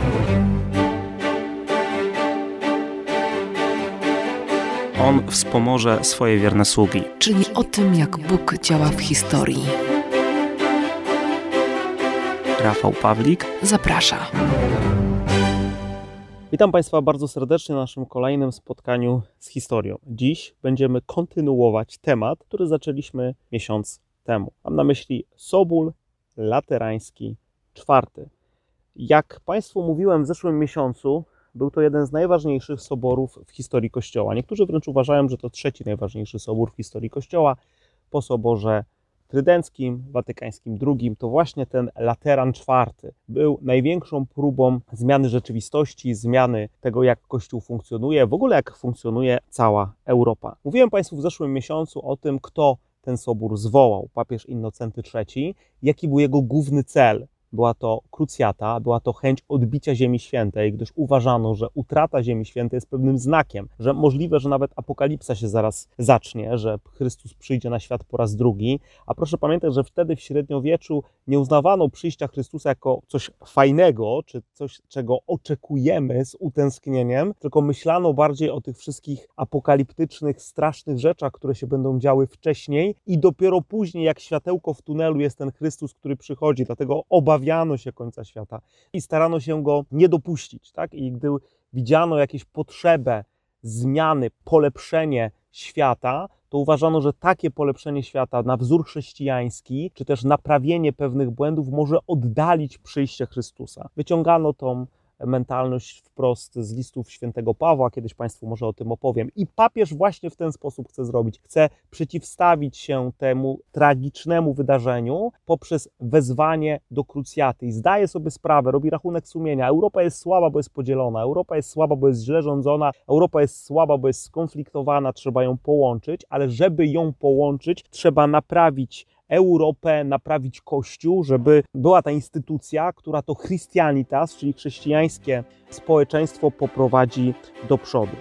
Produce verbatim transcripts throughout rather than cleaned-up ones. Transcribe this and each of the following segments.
On wspomoże swoje wierne sługi. Czyli o tym, jak Bóg działa w historii. Rafał Pawlik zaprasza. Witam Państwa bardzo serdecznie na naszym kolejnym spotkaniu z historią. Dziś będziemy kontynuować temat, który zaczęliśmy miesiąc temu. Mam na myśli Sobór Laterański czwarty. Jak Państwu mówiłem w zeszłym miesiącu, był to jeden z najważniejszych soborów w historii Kościoła. Niektórzy wręcz uważają, że to trzeci najważniejszy sobór w historii Kościoła po Soborze Trydenckim, Watykańskim drugim. To właśnie ten Lateran czwarty był największą próbą zmiany rzeczywistości, zmiany tego, jak Kościół funkcjonuje, w ogóle jak funkcjonuje cała Europa. Mówiłem Państwu w zeszłym miesiącu o tym, kto ten sobór zwołał, papież Innocenty trzeci, jaki był jego główny cel. Była to krucjata, była to chęć odbicia Ziemi Świętej, gdyż uważano, że utrata Ziemi Świętej jest pewnym znakiem, że możliwe, że nawet apokalipsa się zaraz zacznie, że Chrystus przyjdzie na świat po raz drugi. A proszę pamiętać, że wtedy w średniowieczu nie uznawano przyjścia Chrystusa jako coś fajnego, czy coś, czego oczekujemy z utęsknieniem, tylko myślano bardziej o tych wszystkich apokaliptycznych, strasznych rzeczach, które się będą działy wcześniej i dopiero później, jak światełko w tunelu, jest ten Chrystus, który przychodzi. Dlatego obawiano się końca świata i starano się go nie dopuścić, tak? I gdy widziano jakieś potrzebę zmiany, polepszenie świata, to uważano, że takie polepszenie świata na wzór chrześcijański, czy też naprawienie pewnych błędów może oddalić przyjście Chrystusa. Wyciągano tą mentalność wprost z listów świętego Pawła, kiedyś Państwu może o tym opowiem. I papież właśnie w ten sposób chce zrobić. Chce przeciwstawić się temu tragicznemu wydarzeniu poprzez wezwanie do krucjaty. I zdaje sobie sprawę, robi rachunek sumienia. Europa jest słaba, bo jest podzielona. Europa jest słaba, bo jest źle rządzona. Europa jest słaba, bo jest skonfliktowana. Trzeba ją połączyć, ale żeby ją połączyć, trzeba naprawić Europę, naprawić Kościół, żeby była ta instytucja, która to Christianitas, czyli chrześcijańskie społeczeństwo poprowadzi do przodu.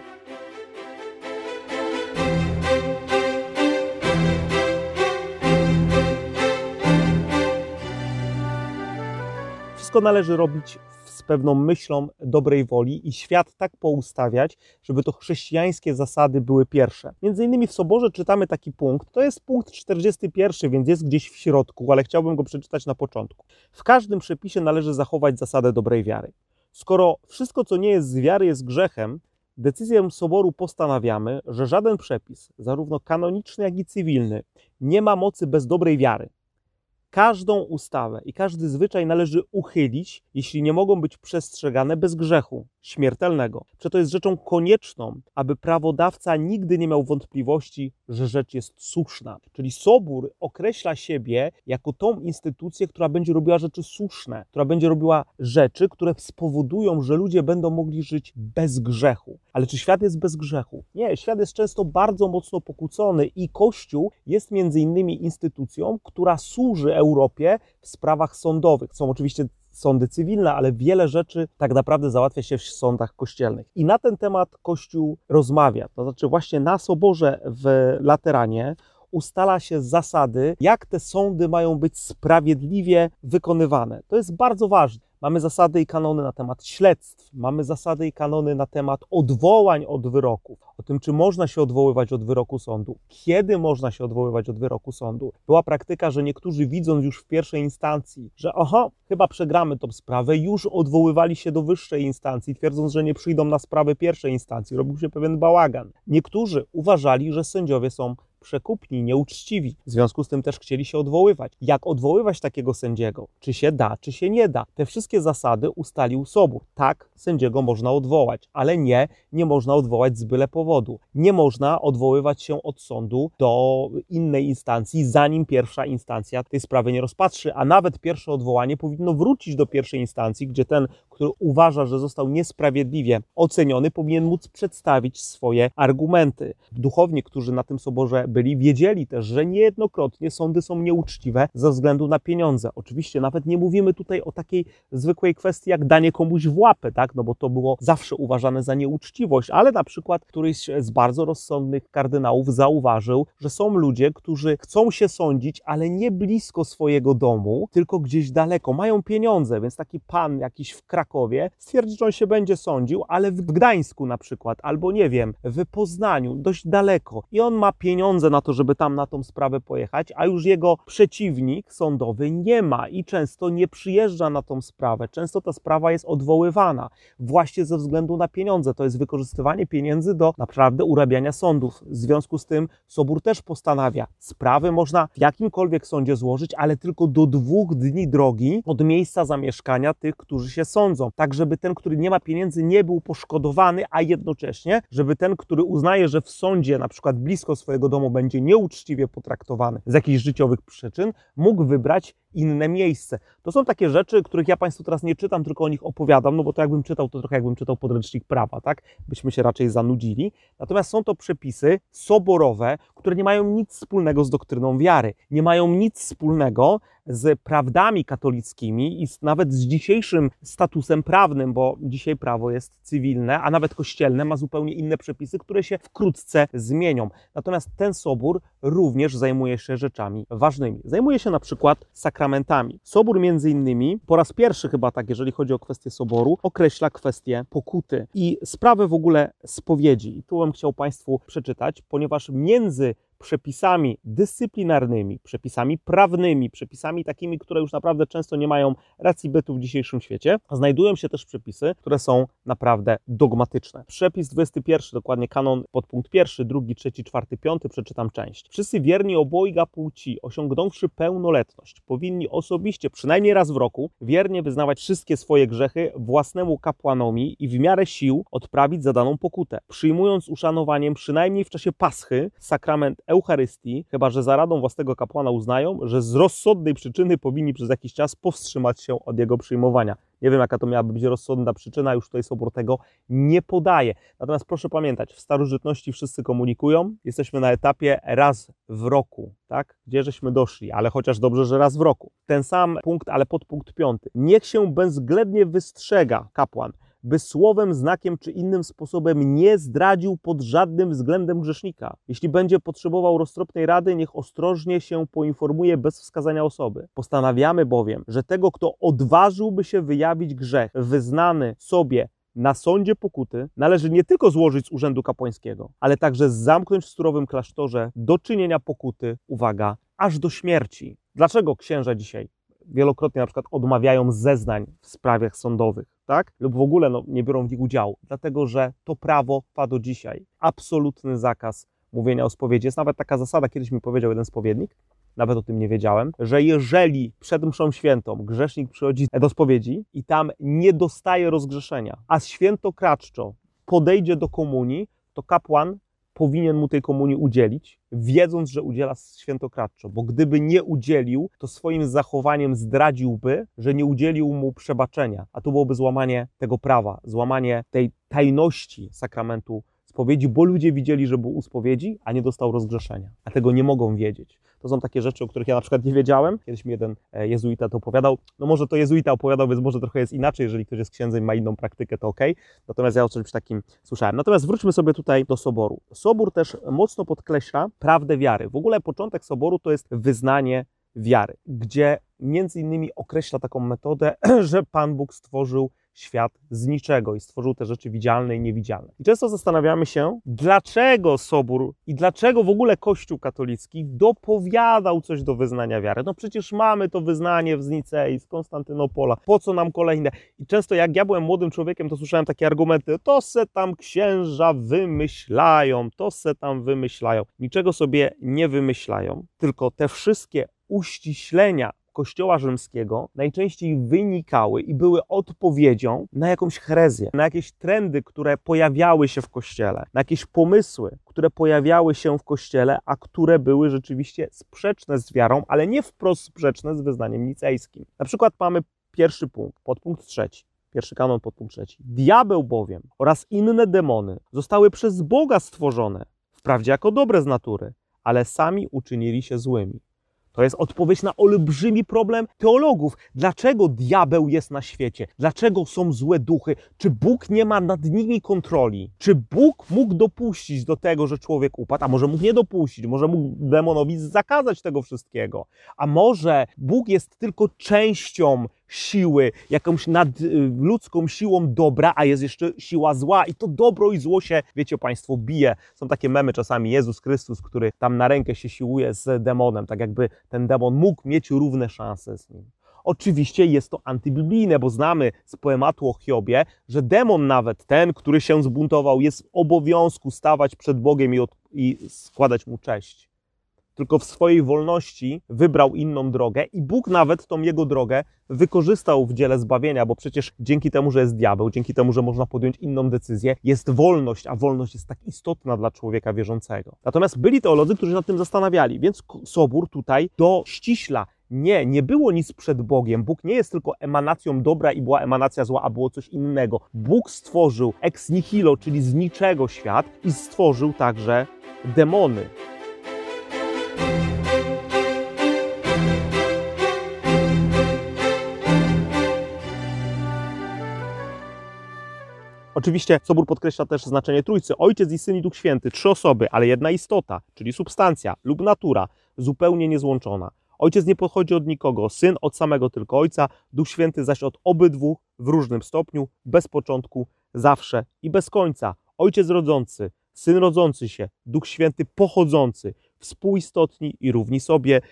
Wszystko należy robić z pewną myślą dobrej woli i świat tak poustawiać, żeby to chrześcijańskie zasady były pierwsze. Między innymi w Soborze czytamy taki punkt, to jest punkt czterdziesty pierwszy, więc jest gdzieś w środku, ale chciałbym go przeczytać na początku. W każdym przepisie należy zachować zasadę dobrej wiary. Skoro wszystko, co nie jest z wiary, jest grzechem, decyzją Soboru postanawiamy, że żaden przepis, zarówno kanoniczny, jak i cywilny, nie ma mocy bez dobrej wiary. Każdą ustawę i każdy zwyczaj należy uchylić, jeśli nie mogą być przestrzegane bez grzechu śmiertelnego. Przeto jest rzeczą konieczną, aby prawodawca nigdy nie miał wątpliwości, że rzecz jest słuszna. Czyli Sobór określa siebie jako tą instytucję, która będzie robiła rzeczy słuszne, która będzie robiła rzeczy, które spowodują, że ludzie będą mogli żyć bez grzechu. Ale czy świat jest bez grzechu? Nie, świat jest często bardzo mocno pokłócony i Kościół jest między innymi instytucją, która służy Europie w sprawach sądowych. Są oczywiście sądy cywilne, ale wiele rzeczy tak naprawdę załatwia się w sądach kościelnych. I na ten temat Kościół rozmawia. To znaczy właśnie na Soborze w Lateranie ustala się zasady, jak te sądy mają być sprawiedliwie wykonywane. To jest bardzo ważne. Mamy zasady i kanony na temat śledztw, mamy zasady i kanony na temat odwołań od wyroków, o tym, czy można się odwoływać od wyroku sądu, kiedy można się odwoływać od wyroku sądu. Była praktyka, że niektórzy, widząc już w pierwszej instancji, że aha, chyba przegramy tą sprawę, już odwoływali się do wyższej instancji, twierdząc, że nie przyjdą na sprawę pierwszej instancji. Robił się pewien bałagan. Niektórzy uważali, że sędziowie są przekupni, nieuczciwi. W związku z tym też chcieli się odwoływać. Jak odwoływać takiego sędziego? Czy się da, czy się nie da? Te wszystkie zasady ustalił Sobór. Tak, sędziego można odwołać, ale nie, nie można odwołać z byle powodu. Nie można odwoływać się od sądu do innej instancji, zanim pierwsza instancja tej sprawy nie rozpatrzy, a nawet pierwsze odwołanie powinno wrócić do pierwszej instancji, gdzie ten, który uważa, że został niesprawiedliwie oceniony, powinien móc przedstawić swoje argumenty. Duchowni, którzy na tym soborze byli, wiedzieli też, że niejednokrotnie sądy są nieuczciwe ze względu na pieniądze. Oczywiście nawet nie mówimy tutaj o takiej zwykłej kwestii jak danie komuś w łapę, tak? No bo to było zawsze uważane za nieuczciwość, ale na przykład któryś z bardzo rozsądnych kardynałów zauważył, że są ludzie, którzy chcą się sądzić, ale nie blisko swojego domu, tylko gdzieś daleko. Mają pieniądze, więc taki pan jakiś w Krakowie stwierdzi, że on się będzie sądził, ale w Gdańsku na przykład, albo nie wiem, w Poznaniu, dość daleko. I on ma pieniądze na to, żeby tam na tą sprawę pojechać, a już jego przeciwnik sądowy nie ma i często nie przyjeżdża na tą sprawę. Często ta sprawa jest odwoływana właśnie ze względu na pieniądze. To jest wykorzystywanie pieniędzy do naprawdę urabiania sądów. W związku z tym Sobór też postanawia, sprawy można w jakimkolwiek sądzie złożyć, ale tylko do dwóch dni drogi od miejsca zamieszkania tych, którzy się sądzą. Tak, żeby ten, który nie ma pieniędzy, nie był poszkodowany, a jednocześnie, żeby ten, który uznaje, że w sądzie na przykład blisko swojego domu będzie nieuczciwie potraktowany z jakichś życiowych przyczyn, mógł wybrać inne miejsce. To są takie rzeczy, których ja Państwu teraz nie czytam, tylko o nich opowiadam, no bo to jakbym czytał, to trochę jakbym czytał podręcznik prawa, tak? Byśmy się raczej zanudzili. Natomiast są to przepisy soborowe, które nie mają nic wspólnego z doktryną wiary, nie mają nic wspólnego z prawdami katolickimi i z, nawet z dzisiejszym statusem prawnym, bo dzisiaj prawo jest cywilne, a nawet kościelne ma zupełnie inne przepisy, które się wkrótce zmienią. Natomiast ten sobór również zajmuje się rzeczami ważnymi. Zajmuje się na przykład sakramentami. Sobór między innymi, po raz pierwszy chyba tak, jeżeli chodzi o kwestię soboru, określa kwestię pokuty i sprawę w ogóle spowiedzi. I tu bym chciał Państwu przeczytać, ponieważ między przepisami dyscyplinarnymi, przepisami prawnymi, przepisami takimi, które już naprawdę często nie mają racji bytu w dzisiejszym świecie, znajdują się też przepisy, które są naprawdę dogmatyczne. Przepis dwudziesty pierwszy, dokładnie kanon podpunkt pierwszy, drugi, trzeci, czwarty, piąty, przeczytam część. Wszyscy wierni obojga płci, osiągnąwszy pełnoletność, powinni osobiście, przynajmniej raz w roku, wiernie wyznawać wszystkie swoje grzechy własnemu kapłanowi i w miarę sił odprawić zadaną pokutę, przyjmując uszanowaniem przynajmniej w czasie Paschy sakrament Eucharystii, chyba że za radą własnego kapłana uznają, że z rozsądnej przyczyny powinni przez jakiś czas powstrzymać się od jego przyjmowania. Nie wiem, jaka to miałaby być rozsądna przyczyna, już tutaj Sobór tego nie podaje. Natomiast proszę pamiętać, w starożytności wszyscy komunikują, jesteśmy na etapie raz w roku, tak? Gdzie żeśmy doszli, ale chociaż dobrze, że raz w roku. Ten sam punkt, ale podpunkt piąty. Niech się bezwzględnie wystrzega kapłan, by słowem, znakiem czy innym sposobem nie zdradził pod żadnym względem grzesznika. Jeśli będzie potrzebował roztropnej rady, niech ostrożnie się poinformuje bez wskazania osoby. Postanawiamy bowiem, że tego, kto odważyłby się wyjawić grzech wyznany sobie na sądzie pokuty, należy nie tylko złożyć z urzędu kapłańskiego, ale także zamknąć w surowym klasztorze do czynienia pokuty, uwaga, aż do śmierci. Dlaczego księża dzisiaj wielokrotnie na przykład odmawiają zeznań w sprawach sądowych, tak? Lub w ogóle no, nie biorą w nich udziału? Dlatego, że to prawo trwa do dzisiaj. Absolutny zakaz mówienia o spowiedzi. Jest nawet taka zasada, kiedyś mi powiedział jeden spowiednik, nawet o tym nie wiedziałem, że jeżeli przed mszą świętą grzesznik przychodzi do spowiedzi i tam nie dostaje rozgrzeszenia, a świętokradczo podejdzie do komunii, to kapłan powinien mu tej komunii udzielić, wiedząc, że udziela świętokradczo, bo gdyby nie udzielił, to swoim zachowaniem zdradziłby, że nie udzielił mu przebaczenia, a to byłoby złamanie tego prawa, złamanie tej tajności sakramentu spowiedzi, bo ludzie widzieli, że był u spowiedzi, a nie dostał rozgrzeszenia, a tego nie mogą wiedzieć. To są takie rzeczy, o których ja na przykład nie wiedziałem. Kiedyś mi jeden jezuita to opowiadał. No może to jezuita opowiadał, więc może trochę jest inaczej. Jeżeli ktoś jest księdzem i ma inną praktykę, to okej. Natomiast ja o czymś takim słyszałem. Natomiast wróćmy sobie tutaj do Soboru. Sobór też mocno podkreśla prawdę wiary. W ogóle początek Soboru to jest wyznanie wiary, gdzie między innymi określa taką metodę, że Pan Bóg stworzył świat z niczego i stworzył te rzeczy widzialne i niewidzialne. I często zastanawiamy się, dlaczego Sobór i dlaczego w ogóle Kościół katolicki dopowiadał coś do wyznania wiary. No przecież mamy to wyznanie z Nicei, z Konstantynopola, po co nam kolejne? I często jak ja byłem młodym człowiekiem, to słyszałem takie argumenty, to se tam księża wymyślają, to se tam wymyślają. Niczego sobie nie wymyślają, tylko te wszystkie uściślenia Kościoła rzymskiego najczęściej wynikały i były odpowiedzią na jakąś herezję, na jakieś trendy, które pojawiały się w Kościele, na jakieś pomysły, które pojawiały się w Kościele, a które były rzeczywiście sprzeczne z wiarą, ale nie wprost sprzeczne z wyznaniem nicejskim. Na przykład mamy pierwszy punkt, podpunkt trzeci. Pierwszy kanon, podpunkt trzeci. Diabeł bowiem oraz inne demony zostały przez Boga stworzone, wprawdzie jako dobre z natury, ale sami uczynili się złymi. To jest odpowiedź na olbrzymi problem teologów. Dlaczego diabeł jest na świecie? Dlaczego są złe duchy? Czy Bóg nie ma nad nimi kontroli? Czy Bóg mógł dopuścić do tego, że człowiek upadł? A może mógł nie dopuścić? Może mógł demonowi zakazać tego wszystkiego? A może Bóg jest tylko częścią siły, jakąś nadludzką siłą dobra, a jest jeszcze siła zła i to dobro i zło się, wiecie Państwo, bije. Są takie memy czasami, Jezus Chrystus, który tam na rękę się siłuje z demonem, tak jakby ten demon mógł mieć równe szanse z nim. Oczywiście jest to antybiblijne, bo znamy z poematu o Hiobie, że demon nawet ten, który się zbuntował, jest w obowiązku stawać przed Bogiem i, od, i składać Mu cześć. Tylko w swojej wolności wybrał inną drogę i Bóg nawet tą jego drogę wykorzystał w dziele zbawienia, bo przecież dzięki temu, że jest diabeł, dzięki temu, że można podjąć inną decyzję, jest wolność, a wolność jest tak istotna dla człowieka wierzącego. Natomiast byli teolodzy, którzy nad tym zastanawiali, więc Sobór tutaj dościśla. Nie, nie było nic przed Bogiem. Bóg nie jest tylko emanacją dobra i była emanacja zła, a było coś innego. Bóg stworzył ex nihilo, czyli z niczego świat i stworzył także demony. Oczywiście Sobór podkreśla też znaczenie Trójcy. Ojciec i Syn i Duch Święty, trzy osoby, ale jedna istota, czyli substancja lub natura, zupełnie niezłączona. Ojciec nie pochodzi od nikogo, Syn od samego tylko Ojca, Duch Święty zaś od obydwu w różnym stopniu, bez początku, zawsze i bez końca. Ojciec rodzący, Syn rodzący się, Duch Święty pochodzący, współistotni i równi sobie,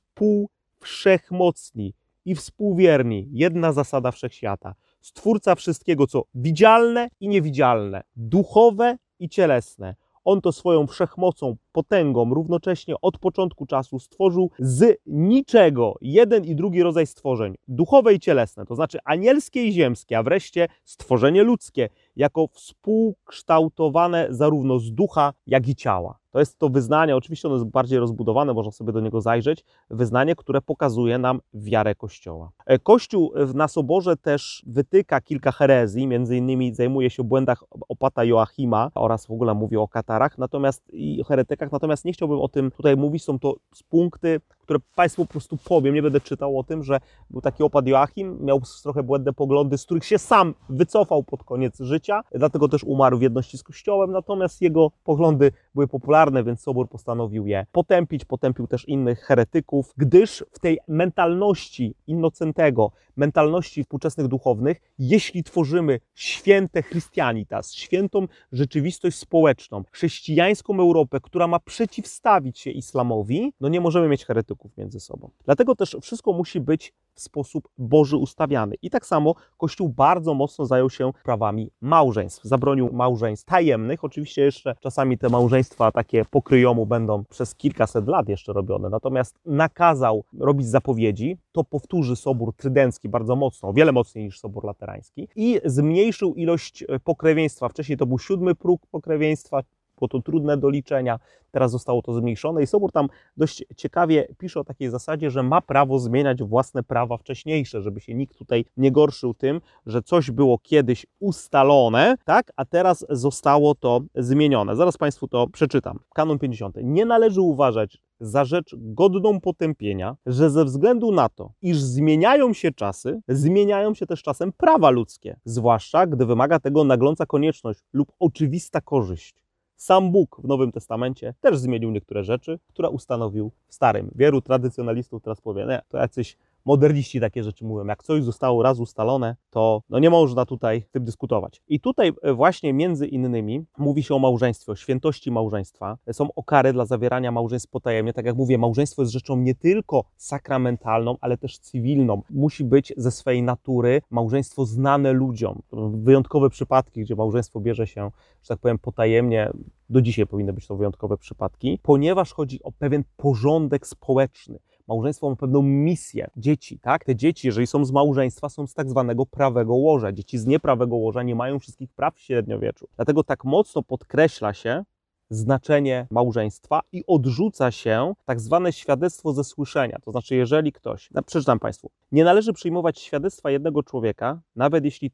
współwszechmocni i współwierni. Jedna zasada wszechświata. Stwórca wszystkiego, co widzialne i niewidzialne, duchowe i cielesne. On to swoją wszechmocą, potęgą równocześnie od początku czasu stworzył z niczego jeden i drugi rodzaj stworzeń, duchowe i cielesne, to znaczy anielskie i ziemskie, a wreszcie stworzenie ludzkie, jako współkształtowane zarówno z ducha, jak i ciała. To jest to wyznanie, oczywiście ono jest bardziej rozbudowane, można sobie do niego zajrzeć, wyznanie, które pokazuje nam wiarę Kościoła. Kościół na Soborze też wytyka kilka herezji, między innymi zajmuje się o błędach opata Joachima oraz w ogóle mówi o katarach, natomiast i o heretykach, natomiast nie chciałbym o tym tutaj mówić, są to punkty, które Państwu po prostu powiem, nie będę czytał o tym, że był taki opat Joachim, miał trochę błędne poglądy, z których się sam wycofał pod koniec życia, dlatego też umarł w jedności z Kościołem, natomiast jego poglądy były popularne, więc Sobór postanowił je potępić, potępił też innych heretyków, gdyż w tej mentalności Innocentego, mentalności współczesnych duchownych, jeśli tworzymy święte Christianitas, świętą rzeczywistość społeczną, chrześcijańską Europę, która ma przeciwstawić się islamowi, no nie możemy mieć heretyków między sobą. Dlatego też wszystko musi być w sposób Boży ustawiany. I tak samo Kościół bardzo mocno zajął się prawami małżeństw. Zabronił małżeństw tajemnych. Oczywiście jeszcze czasami te małżeństwa takie pokryjomu będą przez kilkaset lat jeszcze robione. Natomiast nakazał robić zapowiedzi. To powtórzy Sobór Trydencki bardzo mocno, o wiele mocniej niż Sobór Laterański. I zmniejszył ilość pokrewieństwa. Wcześniej to był siódmy próg pokrewieństwa. Było to trudne do liczenia, teraz zostało to zmniejszone i Sobór tam dość ciekawie pisze o takiej zasadzie, że ma prawo zmieniać własne prawa wcześniejsze, żeby się nikt tutaj nie gorszył tym, że coś było kiedyś ustalone, tak, a teraz zostało to zmienione. Zaraz Państwu to przeczytam. Kanon pięćdziesiąty. Nie należy uważać za rzecz godną potępienia, że ze względu na to, iż zmieniają się czasy, zmieniają się też czasem prawa ludzkie, zwłaszcza gdy wymaga tego nagląca konieczność lub oczywista korzyść. Sam Bóg w Nowym Testamencie też zmienił niektóre rzeczy, które ustanowił w Starym. Wielu tradycjonalistów teraz powie, nie, to jacyś moderniści takie rzeczy mówią. Jak coś zostało raz ustalone, to no nie można tutaj z tym dyskutować. I tutaj właśnie między innymi mówi się o małżeństwie, o świętości małżeństwa. Są okary dla zawierania małżeństw potajemnie. Tak jak mówię, małżeństwo jest rzeczą nie tylko sakramentalną, ale też cywilną. Musi być ze swej natury małżeństwo znane ludziom. Wyjątkowe przypadki, gdzie małżeństwo bierze się, że tak powiem, potajemnie, do dzisiaj powinny być to wyjątkowe przypadki, ponieważ chodzi o pewien porządek społeczny. Małżeństwo ma pewną misję. Dzieci, tak? Te dzieci, jeżeli są z małżeństwa, są z tak zwanego prawego łoża. Dzieci z nieprawego łoża nie mają wszystkich praw w średniowieczu. Dlatego tak mocno podkreśla się znaczenie małżeństwa i odrzuca się tak zwane świadectwo ze słyszenia. To znaczy, jeżeli ktoś, przeczytam Państwu, nie należy przyjmować świadectwa jednego człowieka, nawet jeśli to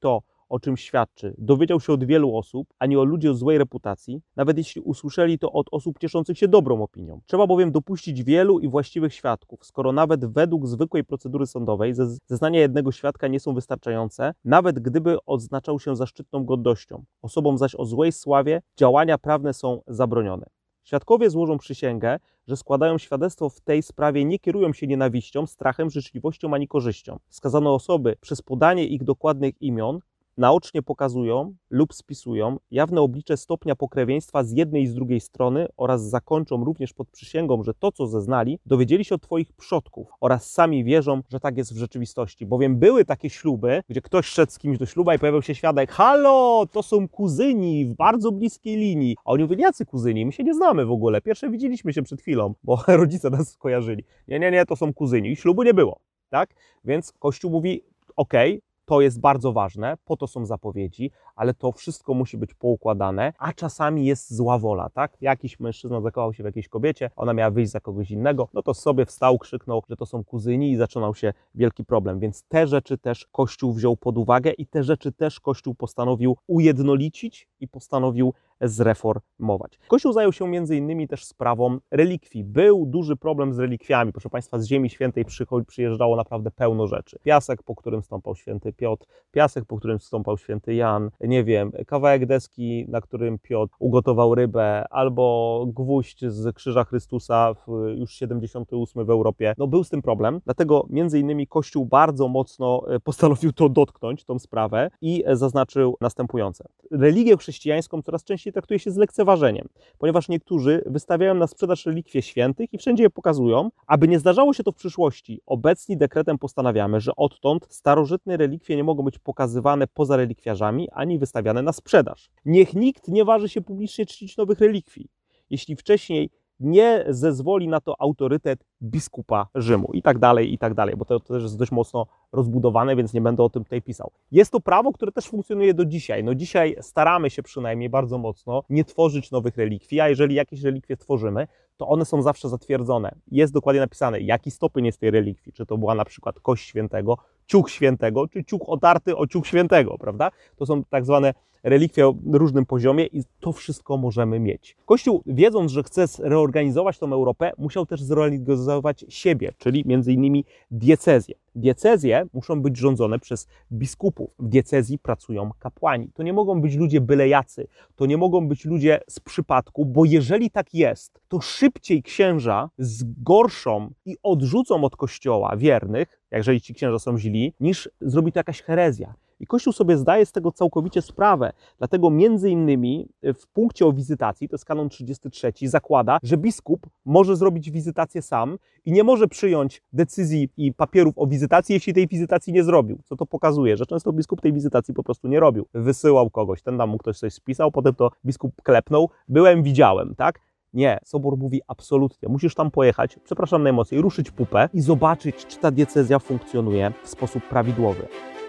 o czym świadczy, dowiedział się od wielu osób, a nie o ludzi o złej reputacji, nawet jeśli usłyszeli to od osób cieszących się dobrą opinią. Trzeba bowiem dopuścić wielu i właściwych świadków, skoro nawet według zwykłej procedury sądowej zeznania jednego świadka nie są wystarczające, nawet gdyby odznaczał się zaszczytną godnością. Osobom zaś o złej sławie działania prawne są zabronione. Świadkowie złożą przysięgę, że składają świadectwo w tej sprawie, nie kierują się nienawiścią, strachem, życzliwością ani korzyścią. Wskazane osoby przez podanie ich dokładnych imion naocznie pokazują lub spisują jawne oblicze stopnia pokrewieństwa z jednej i z drugiej strony oraz zakończą również pod przysięgą, że to, co zeznali, dowiedzieli się od Twoich przodków oraz sami wierzą, że tak jest w rzeczywistości. Bowiem były takie śluby, gdzie ktoś szedł z kimś do ślubu i pojawił się świadek: halo, to są kuzyni w bardzo bliskiej linii. A oni mówili: jacy kuzyni? My się nie znamy w ogóle. Pierwsze widzieliśmy się przed chwilą, bo rodzice nas skojarzyli. Nie, nie, nie, to są kuzyni. I ślubu nie było, tak? Więc Kościół mówi: okej, okay, to jest bardzo ważne, po to są zapowiedzi, ale to wszystko musi być poukładane, a czasami jest zła wola, tak? Jakiś mężczyzna zakochał się w jakiejś kobiecie, ona miała wyjść za kogoś innego, no to sobie wstał, krzyknął, że to są kuzyni i zaczynał się wielki problem. Więc te rzeczy też Kościół wziął pod uwagę i te rzeczy też Kościół postanowił ujednolicić i postanowił zreformować. Kościół zajął się między innymi też sprawą relikwii. Był duży problem z relikwiami. Proszę Państwa, z Ziemi Świętej przyjeżdżało naprawdę pełno rzeczy. Piasek, po którym stąpał święty Piotr, piasek, po którym stąpał święty Jan, nie wiem, kawałek deski, na którym Piotr ugotował rybę, albo gwóźdź z krzyża Chrystusa w już siedemdziesiąty ósmy w Europie. No był z tym problem, dlatego między innymi Kościół bardzo mocno postanowił to dotknąć, tą sprawę i zaznaczył następujące. Religię chrześcijańską coraz częściej traktuje się z lekceważeniem, ponieważ niektórzy wystawiają na sprzedaż relikwie świętych i wszędzie je pokazują. Aby nie zdarzało się to w przyszłości, obecnie dekretem postanawiamy, że odtąd starożytne relikwie nie mogą być pokazywane poza relikwiarzami, ani wystawiane na sprzedaż. Niech nikt nie waży się publicznie czcić nowych relikwii, jeśli wcześniej nie zezwoli na to autorytet biskupa Rzymu i tak dalej, i tak dalej, bo to, to też jest dość mocno rozbudowane, więc nie będę o tym tutaj pisał. Jest to prawo, które też funkcjonuje do dzisiaj. No dzisiaj staramy się przynajmniej bardzo mocno nie tworzyć nowych relikwii, a jeżeli jakieś relikwie tworzymy, to one są zawsze zatwierdzone. Jest dokładnie napisane, jaki stopień jest tej relikwii, czy to była na przykład kość świętego, ciuch świętego, czy ciuch otarty o ciuch świętego, prawda? To są tak zwane relikwie o różnym poziomie i to wszystko możemy mieć. Kościół, wiedząc, że chce reorganizować tą Europę, musiał też zreorganizować siebie, czyli między innymi diecezję. Diecezje muszą być rządzone przez biskupów. W diecezji pracują kapłani. To nie mogą być ludzie byle jacy. To nie mogą być ludzie z przypadku, bo jeżeli tak jest, to szybciej księża zgorszą i odrzucą od Kościoła wiernych, jeżeli ci księża są źli, niż zrobi to jakaś herezja. I Kościół sobie zdaje z tego całkowicie sprawę. Dlatego między innymi w punkcie o wizytacji, to jest kanon trzydziesty trzeci, zakłada, że biskup może zrobić wizytację sam i nie może przyjąć decyzji i papierów o wizytacji, jeśli tej wizytacji nie zrobił. Co to pokazuje? Że często biskup tej wizytacji po prostu nie robił. Wysyłał kogoś, ten tam mu ktoś coś spisał, potem to biskup klepnął, byłem, widziałem, tak? Nie, Sobór mówi absolutnie, musisz tam pojechać, przepraszam najmocniej, ruszyć pupę i zobaczyć, czy ta diecezja funkcjonuje w sposób prawidłowy.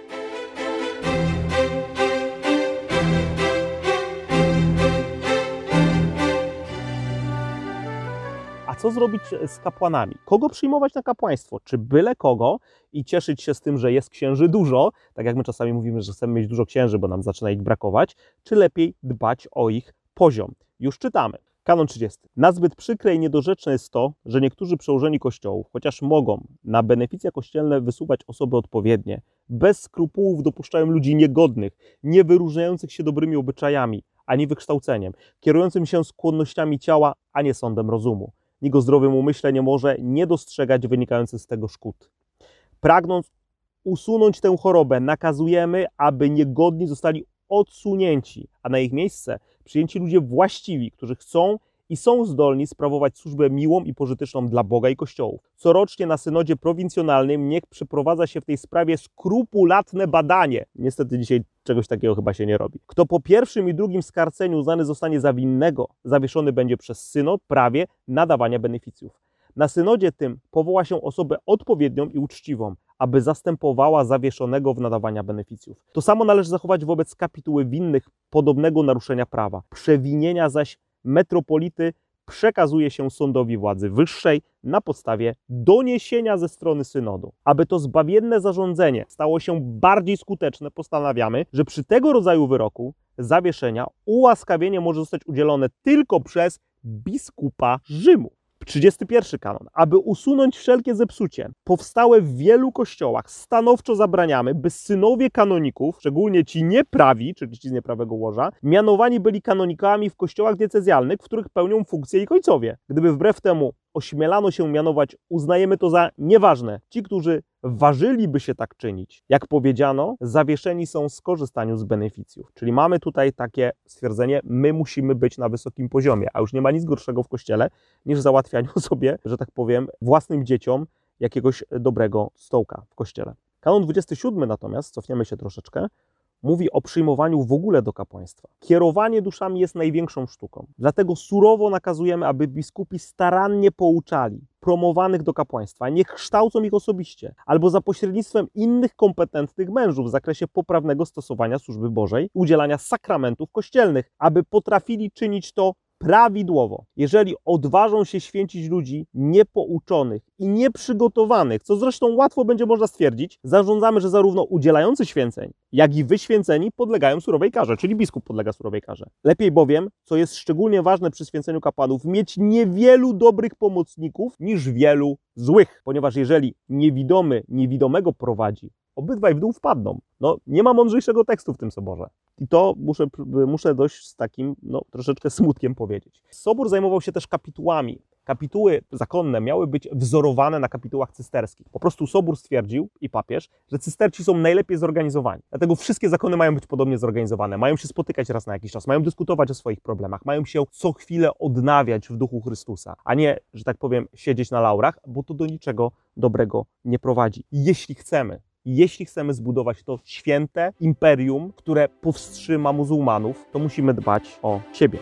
Co zrobić z kapłanami? Kogo przyjmować na kapłaństwo? Czy byle kogo i cieszyć się z tym, że jest księży dużo, tak jak my czasami mówimy, że chcemy mieć dużo księży, bo nam zaczyna ich brakować, czy lepiej dbać o ich poziom? Już czytamy. Kanon trzydziesty. Nazbyt przykre i niedorzeczne jest to, że niektórzy przełożeni kościołów, chociaż mogą na beneficja kościelne wysuwać osoby odpowiednie, bez skrupułów dopuszczają ludzi niegodnych, nie wyróżniających się dobrymi obyczajami, ani wykształceniem, kierującym się skłonnościami ciała, a nie sądem rozumu. Nikt o zdrowym umyśle nie może nie dostrzegać wynikających z tego szkód. Pragnąc usunąć tę chorobę, nakazujemy, aby niegodni zostali odsunięci, a na ich miejsce przyjęci ludzie właściwi, którzy chcą i są zdolni sprawować służbę miłą i pożyteczną dla Boga i Kościołów. Corocznie na synodzie prowincjonalnym niech przeprowadza się w tej sprawie skrupulatne badanie. Niestety dzisiaj czegoś takiego chyba się nie robi. Kto po pierwszym i drugim skarceniu uznany zostanie za winnego, zawieszony będzie przez synod prawie nadawania beneficjów. Na synodzie tym powoła się osobę odpowiednią i uczciwą, aby zastępowała zawieszonego w nadawania beneficjów. To samo należy zachować wobec kapituły winnych podobnego naruszenia prawa. Przewinienia zaś metropolity przekazuje się sądowi władzy wyższej na podstawie doniesienia ze strony synodu. Aby to zbawienne zarządzenie stało się bardziej skuteczne, postanawiamy, że przy tego rodzaju wyroku zawieszenia ułaskawienie może zostać udzielone tylko przez biskupa Rzymu. trzydziesty pierwszy kanon. Aby usunąć wszelkie zepsucie powstałe w wielu kościołach, stanowczo zabraniamy, by synowie kanoników, szczególnie ci nieprawi, czyli ci z nieprawego łoża, mianowani byli kanonikami w kościołach diecezjalnych, w których pełnią funkcje ich ojcowie. Gdyby wbrew temu ośmielano się mianować, uznajemy to za nieważne. Ci, którzy ważyliby się tak czynić, jak powiedziano, zawieszeni są z korzystaniu z beneficjów. Czyli mamy tutaj takie stwierdzenie, my musimy być na wysokim poziomie, a już nie ma nic gorszego w Kościele, niż załatwianiu sobie, że tak powiem, własnym dzieciom jakiegoś dobrego stołka w Kościele. Kanon dwudziesty siódmy natomiast, cofniemy się troszeczkę, mówi o przyjmowaniu w ogóle do kapłaństwa. Kierowanie duszami jest największą sztuką. Dlatego surowo nakazujemy, aby biskupi starannie pouczali promowanych do kapłaństwa, nie kształcą ich osobiście, albo za pośrednictwem innych kompetentnych mężów w zakresie poprawnego stosowania służby Bożej, udzielania sakramentów kościelnych, aby potrafili czynić to prawidłowo. Jeżeli odważą się święcić ludzi niepouczonych i nieprzygotowanych, co zresztą łatwo będzie można stwierdzić, zarządzamy, że zarówno udzielający święceń, jak i wyświęceni podlegają surowej karze, czyli biskup podlega surowej karze. Lepiej bowiem, co jest szczególnie ważne przy święceniu kapłanów, mieć niewielu dobrych pomocników niż wielu złych, ponieważ jeżeli niewidomy niewidomego prowadzi, obydwaj w dół wpadną. No, nie ma mądrzejszego tekstu w tym soborze. I to muszę, muszę dość z takim, no, troszeczkę smutkiem powiedzieć. Sobór zajmował się też kapitułami. Kapituły zakonne miały być wzorowane na kapitułach cysterskich. Po prostu Sobór stwierdził, i papież, że cysterci są najlepiej zorganizowani. Dlatego wszystkie zakony mają być podobnie zorganizowane. Mają się spotykać raz na jakiś czas, mają dyskutować o swoich problemach, mają się co chwilę odnawiać w duchu Chrystusa, a nie, że tak powiem, siedzieć na laurach, bo to do niczego dobrego nie prowadzi. Jeśli chcemy, Jeśli chcemy zbudować to święte imperium, które powstrzyma muzułmanów, to musimy dbać o siebie.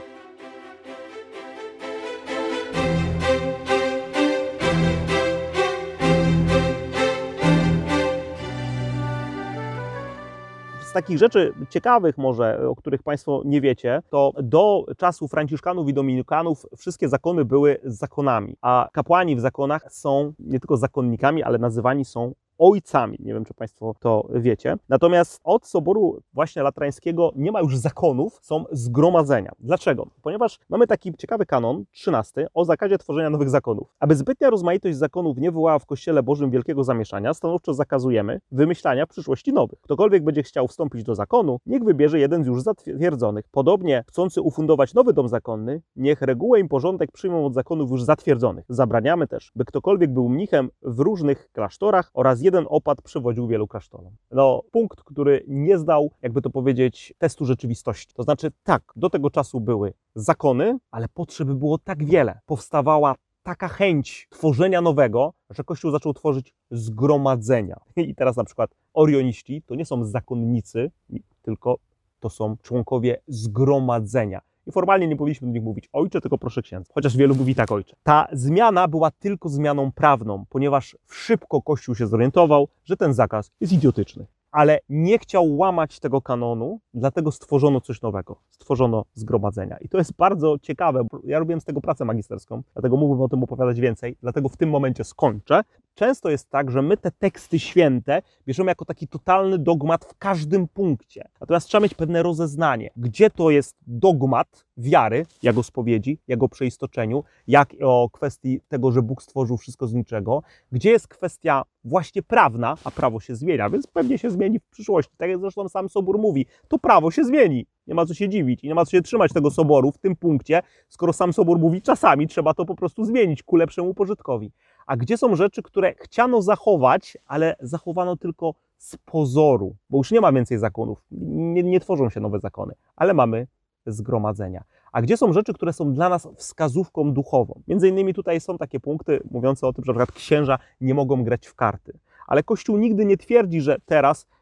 Z takich rzeczy ciekawych może, o których Państwo nie wiecie, to do czasu Franciszkanów i Dominikanów wszystkie zakony były zakonami, a kapłani w zakonach są nie tylko zakonnikami, ale nazywani są ojcami. Nie wiem, czy Państwo to wiecie. Natomiast od Soboru właśnie Latrańskiego nie ma już zakonów, są zgromadzenia. Dlaczego? Ponieważ mamy taki ciekawy kanon, trzynasty, o zakazie tworzenia nowych zakonów. Aby zbytnia rozmaitość zakonów nie wywołała w Kościele Bożym wielkiego zamieszania, stanowczo zakazujemy wymyślania w przyszłości nowych. Ktokolwiek będzie chciał wstąpić do zakonu, niech wybierze jeden z już zatwierdzonych. Podobnie chcący ufundować nowy dom zakonny, niech regułę i porządek przyjmą od zakonów już zatwierdzonych. Zabraniamy też, by ktokolwiek był mnichem w różnych klasztorach oraz jeden opat przewodził wielu klasztorom. No, punkt, który nie zdał, jakby to powiedzieć, testu rzeczywistości. To znaczy, tak, do tego czasu były zakony, ale potrzeb było tak wiele. Powstawała taka chęć tworzenia nowego, że Kościół zaczął tworzyć zgromadzenia. I teraz na przykład orioniści to nie są zakonnicy, tylko to są członkowie zgromadzenia. I formalnie nie powinniśmy do nich mówić ojcze, tylko proszę księdza. Chociaż wielu mówi tak ojcze. Ta zmiana była tylko zmianą prawną, ponieważ szybko Kościół się zorientował, że ten zakaz jest idiotyczny. Ale nie chciał łamać tego kanonu, dlatego stworzono coś nowego. Stworzono zgromadzenia. I to jest bardzo ciekawe, bo ja robiłem z tego pracę magisterską, dlatego mógłbym o tym opowiadać więcej, dlatego w tym momencie skończę. Często jest tak, że my te teksty święte bierzemy jako taki totalny dogmat w każdym punkcie. Natomiast trzeba mieć pewne rozeznanie, gdzie to jest dogmat wiary, jak o spowiedzi, jak o przeistoczeniu, jak o kwestii tego, że Bóg stworzył wszystko z niczego, gdzie jest kwestia właśnie prawna, a prawo się zmienia, więc pewnie się zmieni w przyszłości. Tak jak zresztą sam Sobór mówi, to prawo się zmieni. Nie ma co się dziwić i nie ma co się trzymać tego Soboru w tym punkcie, skoro sam Sobór mówi, czasami trzeba to po prostu zmienić ku lepszemu pożytkowi. A gdzie są rzeczy, które chciano zachować, ale zachowano tylko z pozoru, bo już nie ma więcej zakonów, nie, nie tworzą się nowe zakony, ale mamy zgromadzenia. A gdzie są rzeczy, które są dla nas wskazówką duchową? Między innymi tutaj są takie punkty mówiące o tym, że na przykład księża nie mogą grać w karty. Ale Kościół nigdy nie twierdzi, że teraz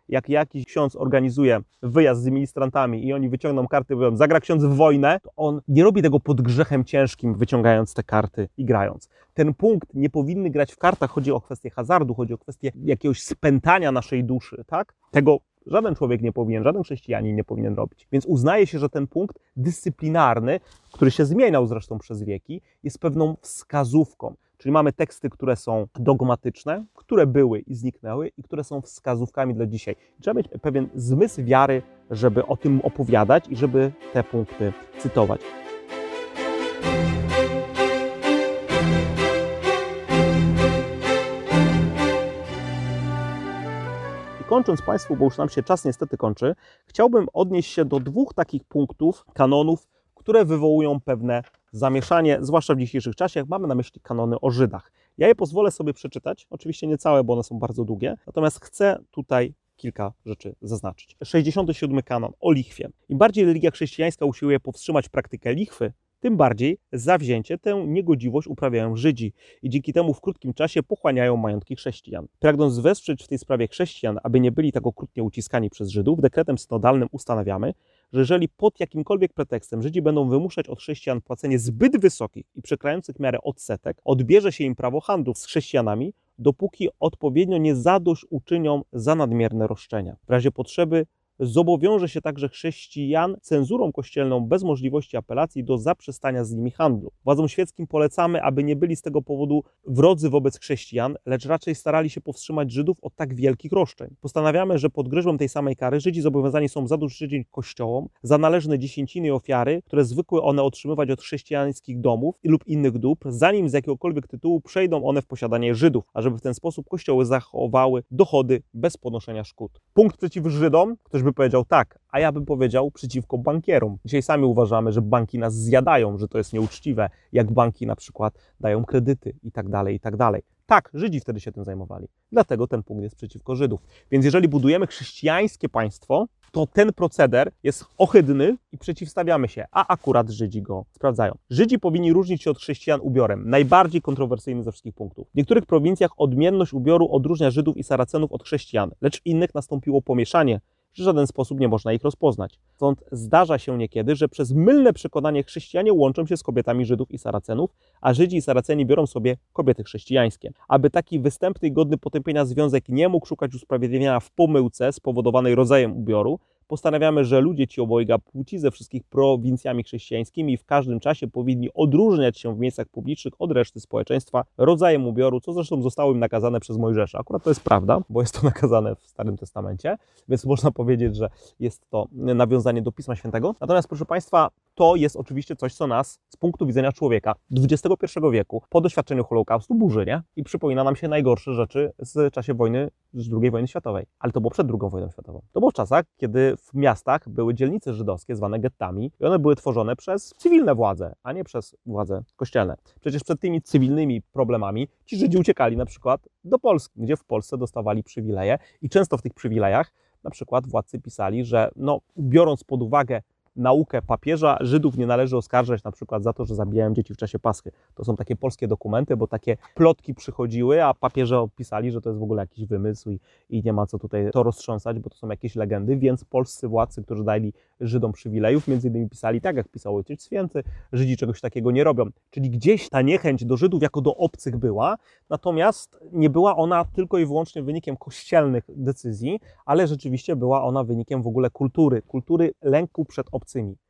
jak jakiś ksiądz organizuje wyjazd z ministrantami i oni wyciągną karty, mówią, zagra ksiądz w wojnę, to on nie robi tego pod grzechem ciężkim, wyciągając te karty i grając. Ten punkt nie powinny grać w kartach, chodzi o kwestię hazardu, chodzi o kwestię jakiegoś spętania naszej duszy, tak? Tego żaden człowiek nie powinien, żaden chrześcijanin nie powinien robić. Więc uznaje się, że ten punkt dyscyplinarny, który się zmieniał zresztą przez wieki, jest pewną wskazówką. Czyli mamy teksty, które są dogmatyczne, które były i zniknęły i które są wskazówkami dla dzisiaj. Trzeba mieć pewien zmysł wiary, żeby o tym opowiadać i żeby te punkty cytować. Kończąc Państwu, bo już nam się czas niestety kończy, chciałbym odnieść się do dwóch takich punktów, kanonów, które wywołują pewne zamieszanie, zwłaszcza w dzisiejszych czasach. Mamy na myśli kanony o Żydach. Ja je pozwolę sobie przeczytać, oczywiście nie całe, bo one są bardzo długie, natomiast chcę tutaj kilka rzeczy zaznaczyć. sześćdziesiąty siódmy kanon o lichwie. Im bardziej religia chrześcijańska usiłuje powstrzymać praktykę lichwy, tym bardziej zawzięcie tę niegodziwość uprawiają Żydzi i dzięki temu w krótkim czasie pochłaniają majątki chrześcijan. Pragnąc wesprzeć w tej sprawie chrześcijan, aby nie byli tak okrutnie uciskani przez Żydów, dekretem synodalnym ustanawiamy, że jeżeli pod jakimkolwiek pretekstem Żydzi będą wymuszać od chrześcijan płacenie zbyt wysokich i przekraczających miarę odsetek, odbierze się im prawo handlu z chrześcijanami, dopóki odpowiednio nie zadośćuczynią za nadmierne roszczenia. W razie potrzeby zobowiąże się także chrześcijan cenzurą kościelną bez możliwości apelacji do zaprzestania z nimi handlu. Władzom świeckim polecamy, aby nie byli z tego powodu wrodzy wobec chrześcijan, lecz raczej starali się powstrzymać Żydów od tak wielkich roszczeń. Postanawiamy, że pod groźbą tej samej kary Żydzi zobowiązani są zadośćuczynić kościołom za należne dziesięciny i ofiary, które zwykły one otrzymywać od chrześcijańskich domów lub innych dóbr, zanim z jakiegokolwiek tytułu przejdą one w posiadanie Żydów, ażeby w ten sposób kościoły zachowały dochody bez ponoszenia szkód. Punkt przeciw Żydom, ktoś by powiedział tak, a ja bym powiedział przeciwko bankierom. Dzisiaj sami uważamy, że banki nas zjadają, że to jest nieuczciwe, jak banki na przykład dają kredyty i tak dalej, i tak dalej. Tak, Żydzi wtedy się tym zajmowali. Dlatego ten punkt jest przeciwko Żydów. Więc jeżeli budujemy chrześcijańskie państwo, to ten proceder jest ohydny i przeciwstawiamy się, a akurat Żydzi go sprawdzają. Żydzi powinni różnić się od chrześcijan ubiorem, najbardziej kontrowersyjny ze wszystkich punktów. W niektórych prowincjach odmienność ubioru odróżnia Żydów i Saracenów od chrześcijan, lecz w innych nastąpiło pomieszanie, że w żaden sposób nie można ich rozpoznać. Stąd zdarza się niekiedy, że przez mylne przekonanie chrześcijanie łączą się z kobietami Żydów i Saracenów, a Żydzi i Saraceni biorą sobie kobiety chrześcijańskie. Aby taki występny i godny potępienia związek nie mógł szukać usprawiedliwienia w pomyłce spowodowanej rodzajem ubioru, postanawiamy, że ludzie ci obojga płci ze wszystkich prowincjami chrześcijańskimi w każdym czasie powinni odróżniać się w miejscach publicznych od reszty społeczeństwa rodzajem ubioru, co zresztą zostało im nakazane przez Mojżesza. Akurat to jest prawda, bo jest to nakazane w Starym Testamencie, więc można powiedzieć, że jest to nawiązanie do Pisma Świętego. Natomiast, proszę Państwa, to jest oczywiście coś, co nas z punktu widzenia człowieka dwudziestego pierwszego wieku po doświadczeniu Holokaustu burzy, nie? I przypomina nam się najgorsze rzeczy z czasie wojny, z drugiej wojny światowej. Ale to było przed drugą wojną światową. To było w czasach, kiedy w miastach były dzielnice żydowskie zwane gettami i one były tworzone przez cywilne władze, a nie przez władze kościelne. Przecież przed tymi cywilnymi problemami ci Żydzi uciekali na przykład do Polski, gdzie w Polsce dostawali przywileje i często w tych przywilejach na przykład władcy pisali, że no, biorąc pod uwagę naukę papieża, Żydów nie należy oskarżać na przykład za to, że zabijają dzieci w czasie Paschy. To są takie polskie dokumenty, bo takie plotki przychodziły, a papieże pisali, że to jest w ogóle jakiś wymysł i, i nie ma co tutaj to roztrząsać, bo to są jakieś legendy, więc polscy władcy, którzy dali Żydom przywilejów, między innymi pisali tak, jak pisał Ojciec Święty, Żydzi czegoś takiego nie robią. Czyli gdzieś ta niechęć do Żydów jako do obcych była, natomiast nie była ona tylko i wyłącznie wynikiem kościelnych decyzji, ale rzeczywiście była ona wynikiem w ogóle kultury, kultury lęku przed obcymi.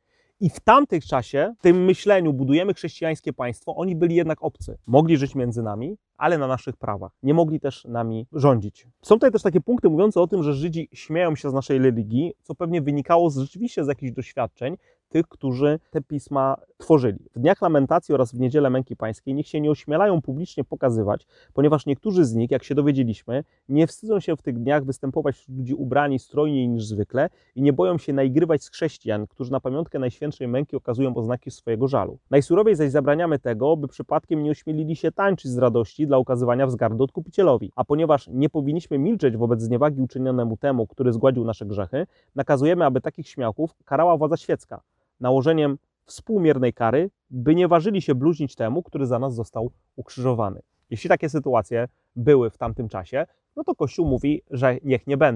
I w tamtym czasie, w tym myśleniu budujemy chrześcijańskie państwo, oni byli jednak obcy. Mogli żyć między nami, ale na naszych prawach. Nie mogli też nami rządzić. Są tutaj też takie punkty mówiące o tym, że Żydzi śmieją się z naszej religii, co pewnie wynikało z, rzeczywiście z jakichś doświadczeń tych, którzy te pisma tworzyli. W dniach lamentacji oraz w niedzielę męki pańskiej niech się nie ośmielają publicznie pokazywać, ponieważ niektórzy z nich, jak się dowiedzieliśmy, nie wstydzą się w tych dniach występować wśród ludzi ubrani strojniej niż zwykle i nie boją się naigrywać z chrześcijan, którzy na pamiątkę najświętszej męki okazują oznaki swojego żalu. Najsurowiej zaś zabraniamy tego, by przypadkiem nie ośmielili się tańczyć z radości dla ukazywania wzgardu odkupicielowi. A ponieważ nie powinniśmy milczeć wobec zniewagi uczynionemu temu, który zgładził nasze grzechy, nakazujemy, aby takich śmiałków karała władza świecka nałożeniem współmiernej kary, by nie ważyli się bluźnić temu, który za nas został ukrzyżowany. Jeśli takie sytuacje były w tamtym czasie, no to Kościół mówi, że niech nie będą.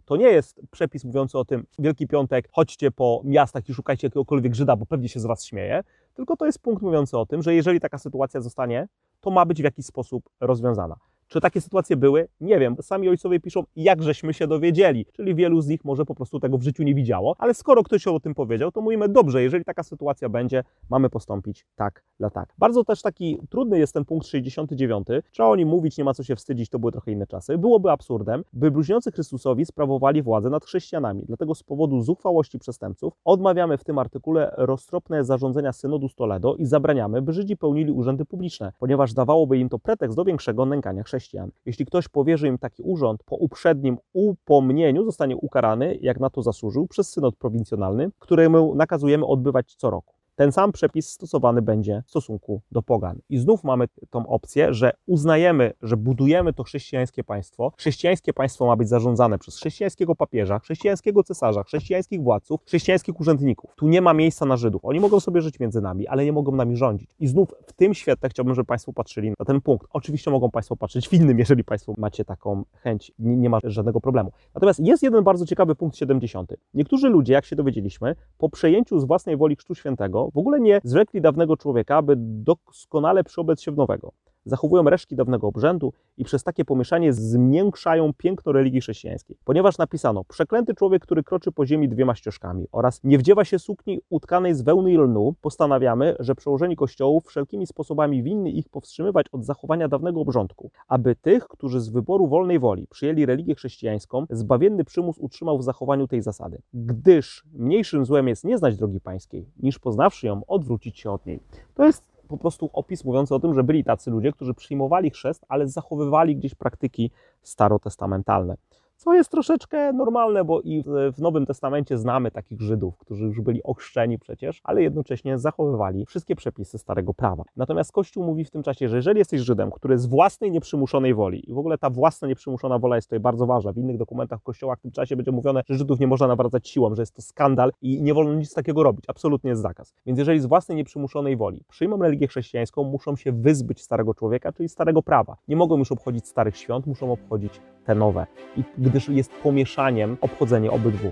To nie jest przepis mówiący o tym, Wielki Piątek, chodźcie po miastach i szukajcie jakiegokolwiek Żyda, bo pewnie się z was śmieje, tylko to jest punkt mówiący o tym, że jeżeli taka sytuacja zostanie, to ma być w jakiś sposób rozwiązana. Czy takie sytuacje były? Nie wiem. Sami ojcowie piszą, jak żeśmy się dowiedzieli. Czyli wielu z nich może po prostu tego w życiu nie widziało, ale skoro ktoś o tym powiedział, to mówimy, dobrze, jeżeli taka sytuacja będzie, mamy postąpić tak dla tak. Bardzo też taki trudny jest ten punkt sześćdziesiąty dziewiąty. Trzeba o nim mówić, nie ma co się wstydzić, to były trochę inne czasy. Byłoby absurdem, by bluźniący Chrystusowi sprawowali władzę nad chrześcijanami. Dlatego z powodu zuchwałości przestępców odmawiamy w tym artykule roztropne zarządzenia synodu z Toledo i zabraniamy, by Żydzi pełnili urzędy publiczne, ponieważ dawałoby im to pretekst do większego nękania chrześcijan. Jeśli ktoś powierzy im taki urząd, po uprzednim upomnieniu zostanie ukarany, jak na to zasłużył, przez synod prowincjonalny, któremu nakazujemy odbywać co roku. Ten sam przepis stosowany będzie w stosunku do pogan. I znów mamy tą opcję, że uznajemy, że budujemy to chrześcijańskie państwo. Chrześcijańskie państwo ma być zarządzane przez chrześcijańskiego papieża, chrześcijańskiego cesarza, chrześcijańskich władców, chrześcijańskich urzędników. Tu nie ma miejsca na Żydów. Oni mogą sobie żyć między nami, ale nie mogą nami rządzić. I znów w tym świetle chciałbym, żeby Państwo patrzyli na ten punkt. Oczywiście mogą Państwo patrzeć w innym, jeżeli Państwo macie taką chęć. Nie, nie ma żadnego problemu. Natomiast jest jeden bardzo ciekawy punkt siedemdziesiąty. Niektórzy ludzie, jak się dowiedzieliśmy, po przejęciu z własnej woli Chrztu Świętego w ogóle nie zrzekli dawnego człowieka, aby doskonale przyoblec się w nowego. Zachowują resztki dawnego obrzędu i przez takie pomieszanie zmniejszają piękno religii chrześcijańskiej. Ponieważ napisano, przeklęty człowiek, który kroczy po ziemi dwiema ścieżkami oraz nie wdziewa się sukni utkanej z wełny i lnu, postanawiamy, że przełożeni kościołów wszelkimi sposobami winni ich powstrzymywać od zachowania dawnego obrządku, aby tych, którzy z wyboru wolnej woli przyjęli religię chrześcijańską, zbawienny przymus utrzymał w zachowaniu tej zasady. Gdyż mniejszym złem jest nie znać drogi pańskiej, niż poznawszy ją, odwrócić się od niej. To jest po prostu opis mówiący o tym, że byli tacy ludzie, którzy przyjmowali chrzest, ale zachowywali gdzieś praktyki starotestamentalne. Co jest troszeczkę normalne, bo i w Nowym Testamencie znamy takich Żydów, którzy już byli ochrzczeni przecież, ale jednocześnie zachowywali wszystkie przepisy Starego Prawa. Natomiast Kościół mówi w tym czasie, że jeżeli jesteś Żydem, który z własnej nieprzymuszonej woli, i w ogóle ta własna nieprzymuszona wola jest tutaj bardzo ważna, w innych dokumentach Kościoła w tym czasie będzie mówione, że Żydów nie można nawracać siłą, że jest to skandal i nie wolno nic takiego robić, absolutnie jest zakaz. Więc jeżeli z własnej nieprzymuszonej woli przyjmą religię chrześcijańską, muszą się wyzbyć starego człowieka, czyli starego prawa. Nie mogą już obchodzić starych świąt, muszą obchodzić te nowe. I gdyż jest pomieszaniem obchodzenie obydwu.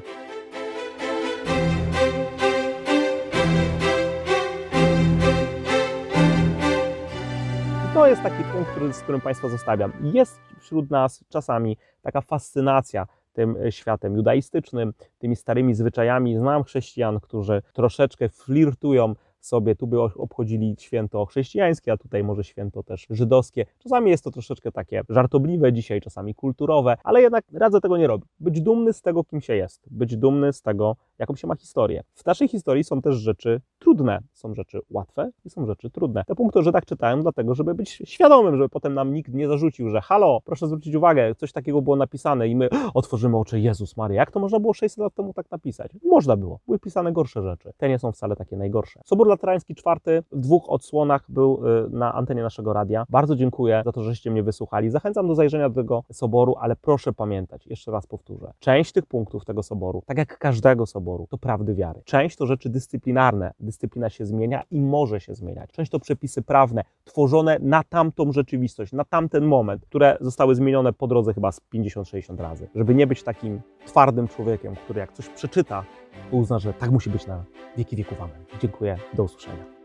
I to jest taki punkt, który, z którym Państwa zostawiam. Jest wśród nas czasami taka fascynacja tym światem judaistycznym, tymi starymi zwyczajami. Znam chrześcijan, którzy troszeczkę flirtują sobie, tu by obchodzili święto chrześcijańskie, a tutaj może święto też żydowskie. Czasami jest to troszeczkę takie żartobliwe dzisiaj, czasami kulturowe, ale jednak radzę tego nie robić. Być dumny z tego, kim się jest. Być dumny z tego, jaką się ma historię. W naszej historii są też rzeczy trudne. Są rzeczy łatwe i są rzeczy trudne. Te punkty, że tak czytałem, dlatego, żeby być świadomym, żeby potem nam nikt nie zarzucił, że halo, proszę zwrócić uwagę, coś takiego było napisane i my otworzymy oczy, Jezus Maria, jak to można było sześćset lat temu tak napisać? Można było. Były pisane gorsze rzeczy. Te nie są wcale takie najgorsze. Sobór Laterański czwarty w dwóch odsłonach był na antenie naszego radia. Bardzo dziękuję za to, żeście mnie wysłuchali. Zachęcam do zajrzenia do tego soboru, ale proszę pamiętać, jeszcze raz powtórzę, część tych punktów tego soboru, tak jak każdego soboru, to prawdy wiary. Część to rzeczy dyscyplinarne. Dyscyplina się zmienia i może się zmieniać. Część to przepisy prawne, tworzone na tamtą rzeczywistość, na tamten moment, które zostały zmienione po drodze chyba z pięćdziesiąt sześćdziesiąt razy. Żeby nie być takim twardym człowiekiem, który jak coś przeczyta, to uzna, że tak musi być na wieki wieków. Amen. Dziękuję, do usłyszenia.